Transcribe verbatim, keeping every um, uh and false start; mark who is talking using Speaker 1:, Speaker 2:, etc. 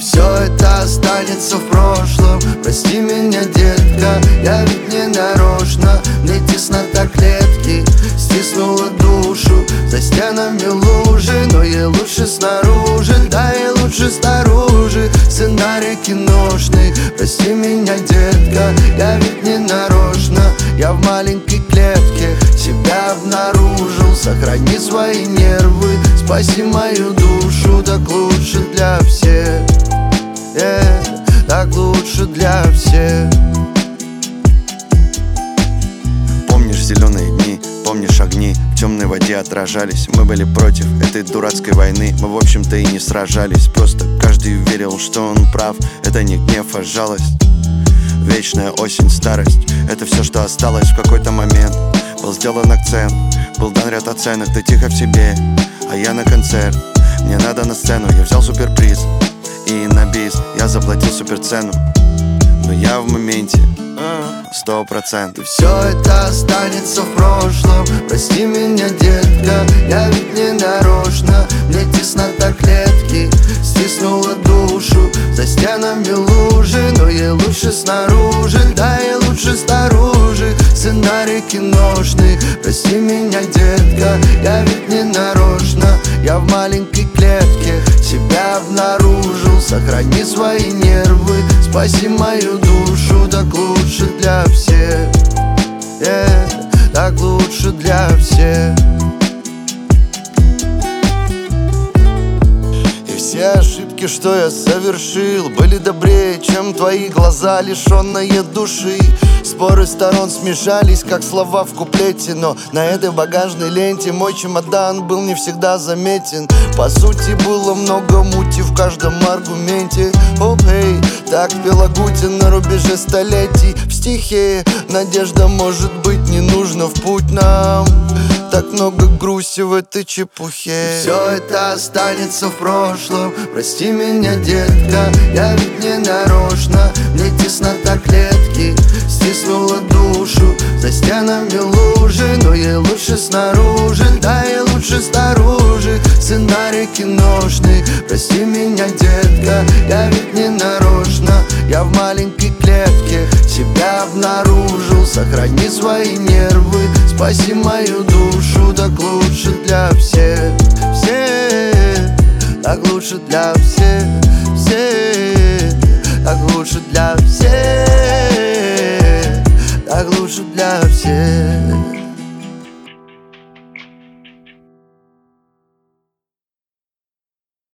Speaker 1: все это останется в прошлом. Прости меня, детка, я ведь не нарочно. Мне теснота клетки стиснула душу. За стенами лужи, но ей лучше снаружи. Да, ей лучше снаружи. Сценарий киношный. Прости меня, детка, я ведь не нарочно. Я в маленькой клетке себя обнаружил. Сохрани свои нервы, спаси мою душу. Так лучше для всех, yeah, так лучше для всех.
Speaker 2: Помнишь зеленые дни, помнишь огни в темной воде отражались. Мы были против этой дурацкой войны. Мы в общем-то и не сражались. Просто каждый верил, что он прав. Это не гнев, а жалость. Вечная осень, старость — это все, что осталось в какой-то момент. Был сделан акцент, был дан ряд оценок. Ты тихо в себе, а я на концерт. Мне надо на сцену, я взял суперприз. И на бис я заплатил суперцену. Но я в моменте, сто процентов.
Speaker 1: Все это останется в прошлом. Прости меня, детка, я ведь не нарочно. Мне теснота клетки стиснула душу. За стенами лужи, но ей лучше снаружи. Да, ей лучше снаружи. Сценарий киношный. Прости меня, детка, я ведь не нарочно. Я в маленькой клетке себя обнаружил. Сохрани свои нервы, спаси мою душу. Так лучше для всех, yeah, так лучше для всех. И все ошибки, что я совершил, были добрее, чем твои глаза, лишенные души. Споры сторон смешались, как слова в куплете. Но на этой багажной ленте мой чемодан был не всегда заметен. По сути, было много мути в каждом аргументе. Оп, эй, так пел Агутин на рубеже столетий. В стихе надежда, может быть, не нужно в путь нам. Так много грусти в этой чепухе. Все это останется в прошлом. Прости меня, детка, я ведь не нарочно. Мне теснота клетки стиснула душу. За стенами лужи, но ей лучше снаружи. Да, ей лучше снаружи. Сценарий киношный. Прости меня, детка, я ведь не нарочно. Я в маленькой клетке себя обнаружил. Сохрани свои нервы, спаси мою душу. Так лучше для всех, всех. Так лучше для всех, всех. Так лучше для всех. Так лучше для всех.